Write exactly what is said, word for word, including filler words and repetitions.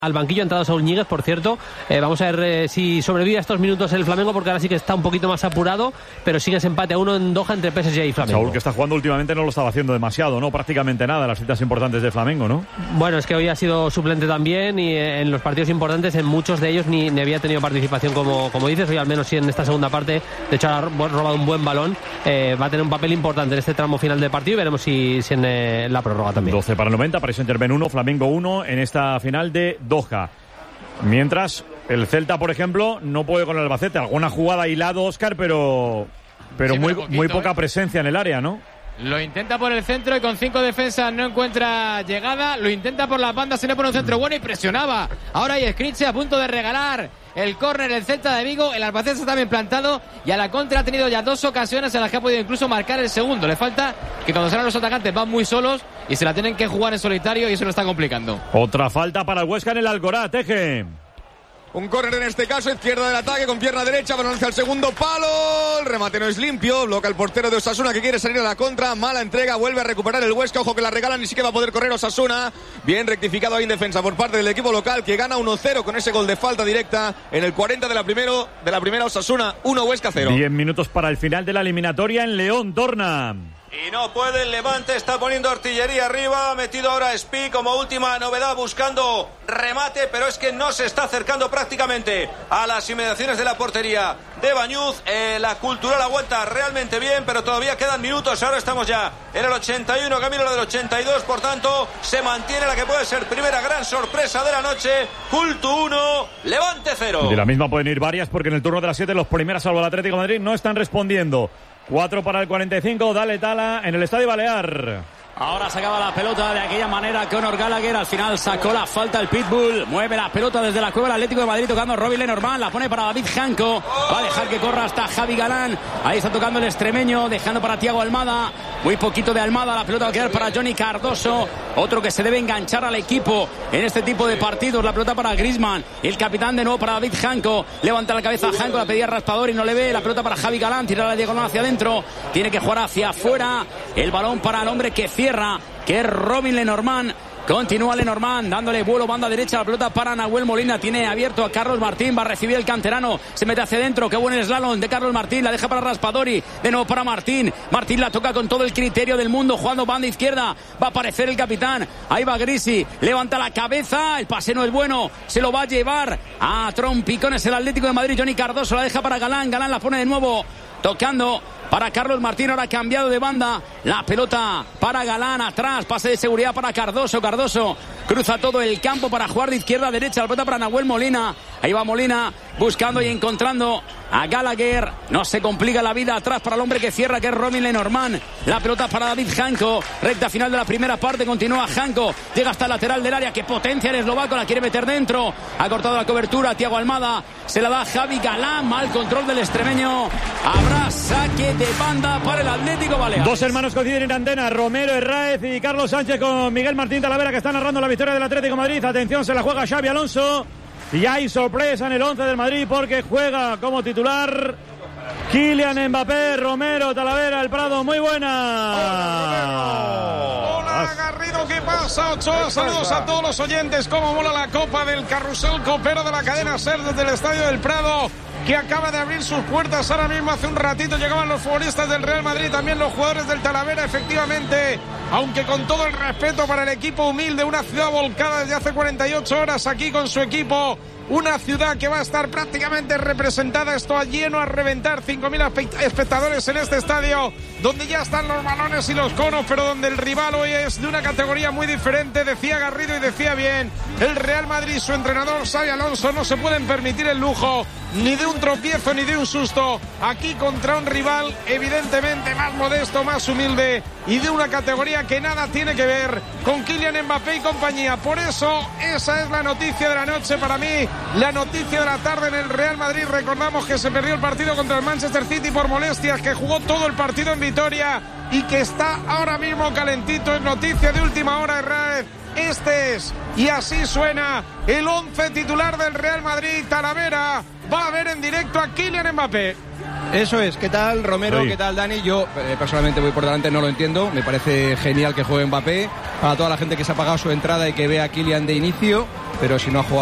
Al banquillo ha entrado Saúl Ñíguez, por cierto. Eh, vamos a ver eh, si sobrevive a estos minutos el Flamengo, porque ahora sí que está un poquito más apurado, pero sigue ese empate a uno en Doha entre P S G y Flamengo. Saúl, que está jugando últimamente, no lo estaba haciendo demasiado, ¿no? Prácticamente nada en las citas importantes de Flamengo, ¿no? Bueno, es que hoy ha sido suplente también y eh, en los partidos importantes, en muchos de ellos ni, ni había tenido participación, como, como dices. Hoy al menos sí en esta segunda parte, de hecho ha robado un buen balón. Eh, va a tener un papel importante en este tramo final del partido y veremos si, si en eh, la prórroga también. doce para el noventa, Paris Saint-Germain uno, Flamengo uno en esta final de Doha. Mientras el Celta, por ejemplo, no puede con el Albacete. Alguna jugada hilado, Óscar, pero, pero, sí, pero muy, poquito, muy poca ¿eh? presencia en el área, ¿no? Lo intenta por el centro y con cinco defensas no encuentra llegada. Lo intenta por las bandas, se le pone un centro bueno y presionaba. Ahora hay Escriche a punto de regalar el córner, el Celta de Vigo. El Albacete está bien plantado y a la contra ha tenido ya dos ocasiones en las que ha podido incluso marcar el segundo. Le falta que cuando salen los atacantes van muy solos y se la tienen que jugar en solitario y eso lo está complicando. Otra falta para el Huesca en el Alcoraz, Teje. Un córner en este caso, izquierda del ataque con pierna derecha, balón hacia el segundo palo, el remate no es limpio, bloca el portero de Osasuna que quiere salir a la contra, mala entrega, vuelve a recuperar el Huesca, ojo que la regalan, ni siquiera va a poder correr Osasuna, bien rectificado ahí en defensa por parte del equipo local que gana uno cero con ese gol de falta directa en el cuarenta de la, primero, de la primera. Osasuna uno, Huesca cero. diez minutos para el final de la eliminatoria en León, Torna. Y no puede el Levante, está poniendo artillería arriba, ha metido ahora Spi como última novedad buscando remate, pero es que no se está acercando prácticamente a las inmediaciones de la portería de Bañuz. Eh, la Cultural aguanta realmente bien, pero todavía quedan minutos, ahora estamos ya en el ochenta y uno, camino del ochenta y dos, por tanto se mantiene la que puede ser primera gran sorpresa de la noche. Cultu uno, Levante cero. De la misma pueden ir varias porque en el turno de las siete los primeros salvo el Atlético de Madrid no están respondiendo. cuatro para el cuarenta y cinco, dale Tala en el Estadio Balear. Ahora sacaba la pelota de aquella manera Conor Gallagher, al final sacó la falta el Pitbull, mueve la pelota desde la cueva del Atlético de Madrid tocando Robin Lenormand, la pone para David Janco, va a dejar que corra hasta Javi Galán, ahí está tocando el extremeño, dejando para Thiago Almada, muy poquito de Almada, la pelota va a quedar para Johnny Cardoso, otro que se debe enganchar al equipo en este tipo de partidos, la pelota para Griezmann, el capitán de nuevo para David Janco, levanta la cabeza Janco, la pedía Raspador y no le ve, la pelota para Javi Galán, tira la diagonal hacia adentro, tiene que jugar hacia afuera, el balón para el hombre que cierra, que es Robin Lenormand. Continúa Lenormand dándole vuelo banda derecha, la pelota para Nahuel Molina, tiene abierto a Carlos Martín, va a recibir el canterano, se mete hacia adentro, qué buen slalom de Carlos Martín, la deja para Raspadori, de nuevo para Martín, Martín la toca con todo el criterio del mundo, jugando banda izquierda, va a aparecer el capitán, ahí va Grisi, levanta la cabeza, el pase no es bueno, se lo va a llevar a trompicones el Atlético de Madrid, Johnny Cardoso la deja para Galán, Galán la pone de nuevo, tocando para Carlos Martín, ahora cambiado de banda, la pelota para Galán, atrás, pase de seguridad para Cardoso, Cardoso cruza todo el campo para jugar de izquierda a derecha, la pelota para Nahuel Molina, ahí va Molina, buscando y encontrando a Gallagher, no se complica la vida, atrás para el hombre que cierra, que es Robin Lenormand, la pelota para David Janco, recta final de la primera parte, continúa Janco, llega hasta el lateral del área, que potencia el eslovaco, la quiere meter dentro, ha cortado la cobertura, Thiago Almada, se la da Javi Galán, mal control del extremeño, habrá saque de banda para el Atlético Baleares. Dos hermanos coinciden en antena, Romero Herráez y Carlos Sánchez con Miguel Martín Talavera, que están narrando la victoria del Atlético de Madrid. Atención, se la juega Xabi Alonso y hay sorpresa en el once del Madrid porque juega como titular Kylian Mbappé. Romero, Talavera, El Prado, muy buena. Hola, Hola Garrido, ¿qué pasa? Ochoa, saludos a todos los oyentes. Cómo mola la copa del carrusel copero de la cadena SER desde el Estadio del Prado, que acaba de abrir sus puertas ahora mismo. Hace un ratito llegaban los futbolistas del Real Madrid, también los jugadores del Talavera, efectivamente, aunque con todo el respeto para el equipo humilde, una ciudad volcada desde hace cuarenta y ocho horas aquí con su equipo, una ciudad que va a estar prácticamente representada, esto a lleno, a reventar, cinco mil espectadores en este estadio, donde ya están los balones y los conos, pero donde el rival hoy es de una categoría muy diferente. Decía Garrido y decía bien, el Real Madrid, su entrenador Xabi Alonso, no se pueden permitir el lujo ni de un tropiezo ni de un susto aquí contra un rival evidentemente más modesto, más humilde y de una categoría que nada tiene que ver con Kylian Mbappé y compañía. Por eso esa es la noticia de la noche para mí, la noticia de la tarde en el Real Madrid. Recordamos que se perdió el partido contra el Manchester City por molestias, que jugó todo el partido en Vitoria y que está ahora mismo calentito. Es noticia de última hora, Herrera. Este es, y así suena, el once titular del Real Madrid. Talavera va a ver en directo a Kylian Mbappé. Eso es, ¿qué tal Romero? Sí. ¿Qué tal Dani? Yo eh, personalmente voy por delante, no lo entiendo. Me parece genial que juegue Mbappé. Para toda la gente que se ha pagado su entrada y que vea a Kylian de inicio, pero si no ha jugado